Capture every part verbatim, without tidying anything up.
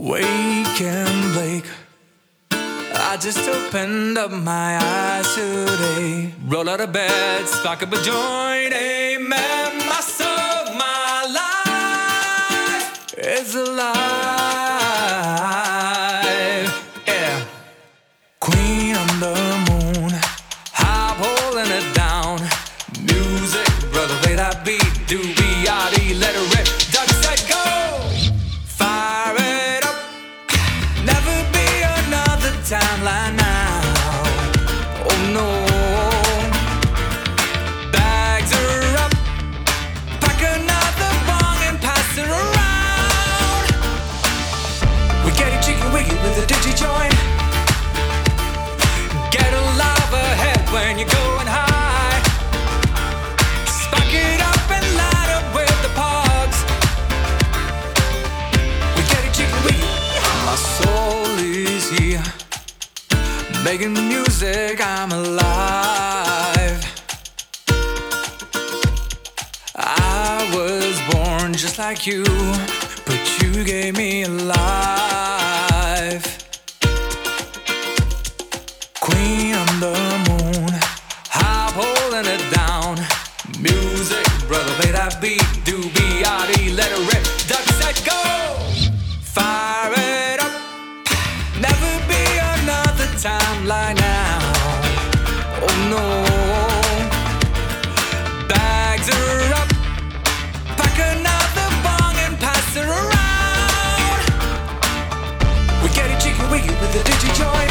Wake and Blake, I just opened up my eyes today. Roll out of bed, spark up a joint. Amen, my soul, my life is alive. Yeah. Queen on the moon, hop holding it down. Music, brother, play that beat. Do-be-I-D, let it rip. Duck, set, go. Fire it up. Never be another time like now. Oh no. Bags are up. Pack another bong and pass it around. We get it chicken wiggy with a digi joint. Get alive ahead when you're going high. Spark it up and light up with the pogs. We get it chicken wiggy. My soul is here, making music, I'm alive. I was born just like you, but you gave me a life. Queen on the moon, hop holding it down. Music, brother, play that beat. Do-be-I-D, let it rip. Duck, set, go. Fire it up. Never be another time like now. Oh no. Bags are up. Pack another bong and pass it around. We get it chicken wiggy with the digi joint.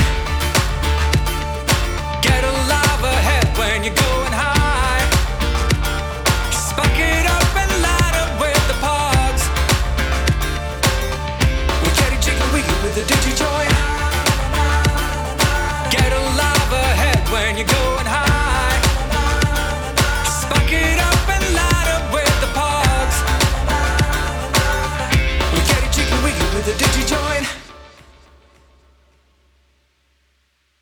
Get alive ahead when you're going high. Spark it up and light up with the pogs. We get it chicken wiggy with the digi joint. Get alive ahead when you're going high.